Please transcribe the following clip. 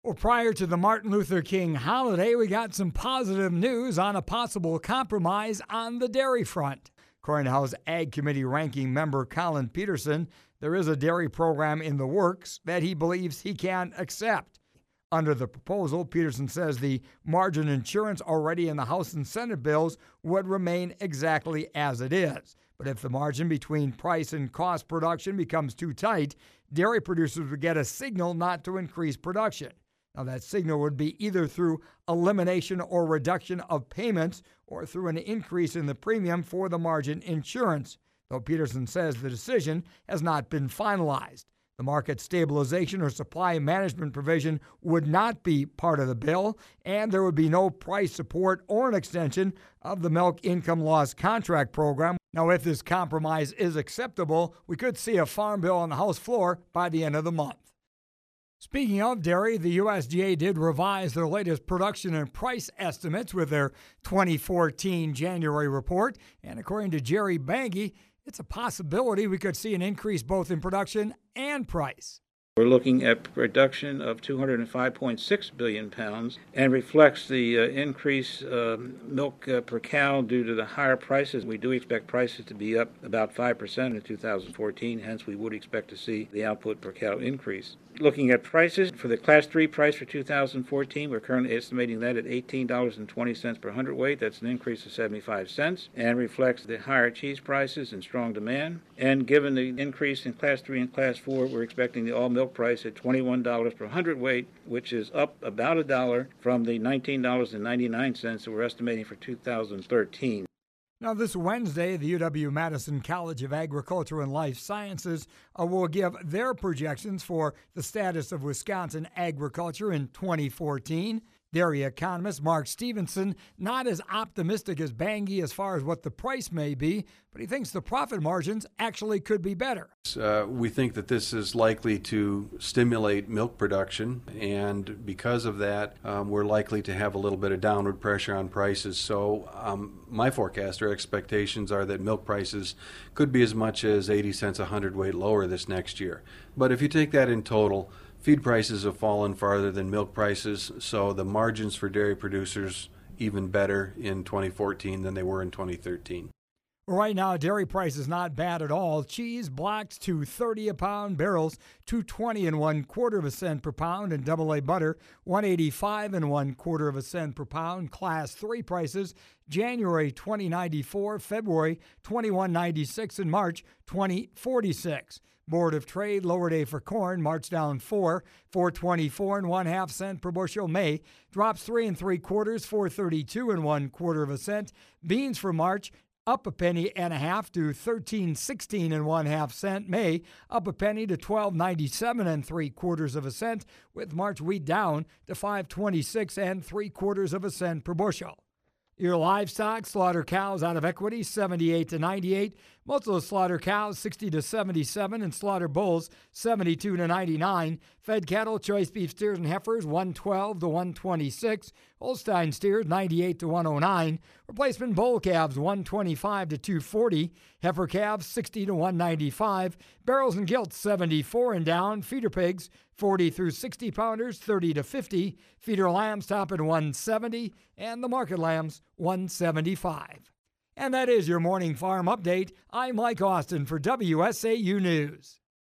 Well, prior to the Martin Luther King holiday, we got some positive news on a possible compromise on the dairy front. According to House Ag Committee Ranking Member Colin Peterson, there is a dairy program in the works that he believes he can accept. Under the proposal, Peterson says the margin insurance already in the House and Senate bills would remain exactly as it is. But if the margin between price and cost production becomes too tight, dairy producers would get a signal not to increase production. Now, that signal would be either through elimination or reduction of payments or through an increase in the premium for the margin insurance, though Peterson says the decision has not been finalized. The market stabilization or supply management provision would not be part of the bill, and there would be no price support or an extension of the Milk Income Loss Contract Program. Now, if this compromise is acceptable, we could see a farm bill on the House floor by the end of the month. Speaking of dairy, the USDA did revise their latest production and price estimates with their 2014 January report. And according to Jerry Bangy, it's a possibility we could see an increase both in production and price. We're looking at production of 205.6 billion pounds and reflects the increased milk per cow due to the higher prices. We do expect prices to be up about 5% in 2014, hence we would expect to see the output per cow increase. Looking at prices, for the Class 3 price for 2014, we're currently estimating that at $18.20 per hundredweight. That's an increase of 75 cents and reflects the higher cheese prices and strong demand. And given the increase in Class 3 and Class 4, we're expecting the all-milk price at $21 per hundredweight, which is up about $1 from the $19.99 that we're estimating for 2013. Now, this Wednesday, the UW-Madison College of Agriculture and Life Sciences will give their projections for the status of Wisconsin agriculture in 2014. Dairy economist Mark Stevenson not as optimistic as Bangy as far as what the price may be, but he thinks the profit margins actually could be better. We think that this is likely to stimulate milk production, and because of that, we're likely to have a little bit of downward pressure on prices. So my forecast or expectations are that milk prices could be as much as 80 cents a hundredweight lower this next year. But if you take that in total, feed prices have fallen farther than milk prices, so the margins for dairy producers even better in 2014 than they were in 2013. Right now, dairy price is not bad at all. Cheese blocks $2.30 a pound, barrels $2.20 and 1/4 cent per pound, and AA butter $1.85 and 1/4 cent per pound. Class 3 prices January $20.94, February $21.96, and March $20.46. Board of Trade, lower day for corn, March down 4.24 and 1/2 cent per bushel. May drops 3 3/4, 4.32 and 1/4 cent. Beans for March up 1.5 pennies to 13.16 and 1/2 cent. May up 1 penny to 12.97 and 3/4 cent, with March wheat down to 5.26 and 3/4 cent per bushel. Your livestock, slaughter cows out of equity, 78 to 98. Most of those slaughter cows, 60 to 77, and slaughter bulls, 72 to 99. Fed cattle, choice beef steers and heifers, 112 to 126. Holstein steers, 98 to 109. Replacement bull calves, 125 to 240. Heifer calves, 60 to 195. Barrels and gilts, 74 and down. Feeder pigs, 40 through 60 pounders, 30 to 50. Feeder lambs top at 170, and the market lambs, 175. And that is your morning farm update. I'm Mike Austin for WSAU News.